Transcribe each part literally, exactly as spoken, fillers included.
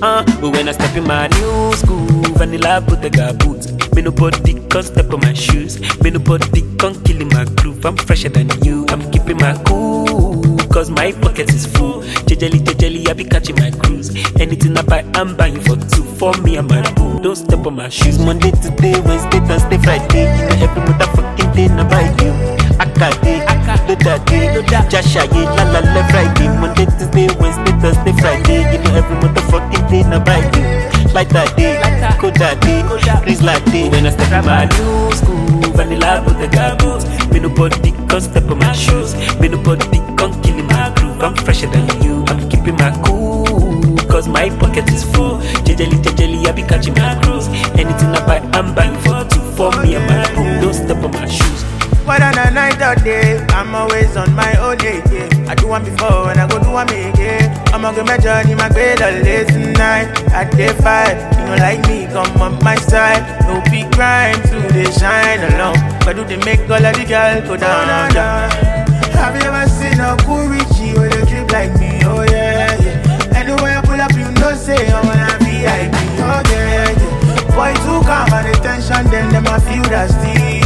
Uh, but when I step in my new school, vanilla Bottega boots. Me nobody can step on my shoes. Me nobody can kill in my groove. I'm fresher than you. I'm keeping my cool, cause my pocket is full. Jejely, jejely, I be catching my cruise. Anything I buy, I'm buying for two. For me and my boo. Don't step on my shoes. Monday to day, Wednesday, Thursday, Friday. You know every motherfucking day, I buy you. Akade, Loda day, Jasha, ye, la la la Friday. Monday to day, Wednesday, Thursday, Friday. You know every motherfucking day, I buy you. Like that day, Koda day, Rizla day. When I step in my new school, vanilla Bottega boots. Me nobody can step on my shoes. Me nobody can kill in my groove. I'm fresher than you. I'm keeping my cool, cause my pocket is full. Jejely, jejely, I be catching my cruise. Anything I buy, I'm buying for two. For me and my boo. Don't step on my shoes. Whether on a night or day, I'm always on my own day, yeah. I do one before and I go do one again. I'ma get my journey, my grade all day tonight. At day five, you know like me, come on my side. No big crime, to they shine along. But do they make all of the girls go down, down, down. Have you ever seen a cool Richie with a drip like me? Oh yeah, yeah. Anywhere I pull up, you know say I wanna be I P. Oh yeah, yeah. Boy too calm and attention, then them I feel that steez.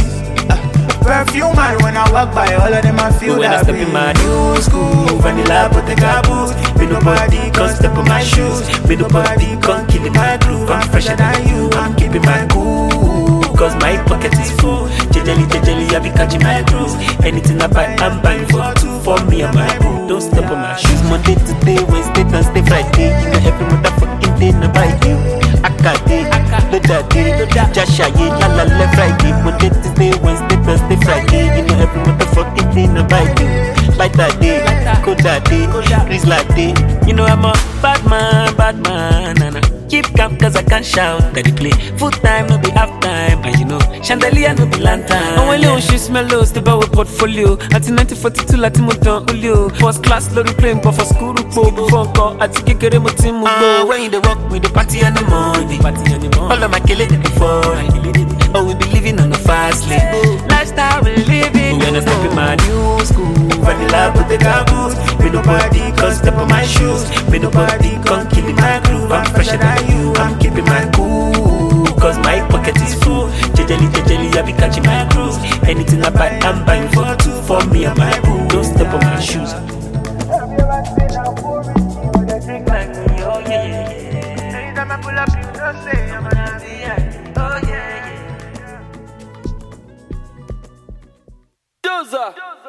Perfume man when I walk by, all of them I feel but when that I step in my new school, vanilla Bottega boots. Me nobody can step on my shoes. Me nobody can kill in my groove. I'm fresher than you. I'm keeping my cool, cause my pocket is full. Jejely, jejely, I be catching my cruise. Anything I buy, I'm buying for two. For me and my boo. Don't step on my shoes. Monday to day, Wednesday, Thursday, Friday. You know every motherfucking day, I buy you. Akade, Loda day, Jasha, ye, la la la Friday. Monday to day, Wednesday, Thursday, Friday. You know every motherfucking day, I buy you. Like that day, Koda day, Rizla day. You know I'm a bad man, bad man, and I keep calm cause I can't shout at the play. Full time, no be half time, and you know chandelier no be lantern. And when you she smell low, step out with portfolio. At nineteen forty-two, Latin Moton Ulio. First class, lorry plane, but for school, go before go. At Kikere Motim go. When you the walk with the party and the money, party and the money. All of my kill it before. Oh, we be living on a fast lane. Lifestyle we living. When I step in my new school, vanilla Bottega boots. Me nobody can step on my shoes. Me nobody can kill in my groove. I'm fresher than you. I'm keeping my cool, cause my pocket is full. Jejely, jejely, I be catching my cruise. Anything I buy, I'm buying for two. For me and my boo. Don't step on my shoes. Have you ever seen a cool Richie with a drink like me? Oh yeah, yeah, yeah. Anytime I pull up, you know say I'm gonna be yeah. Oh yeah, yeah. Doza.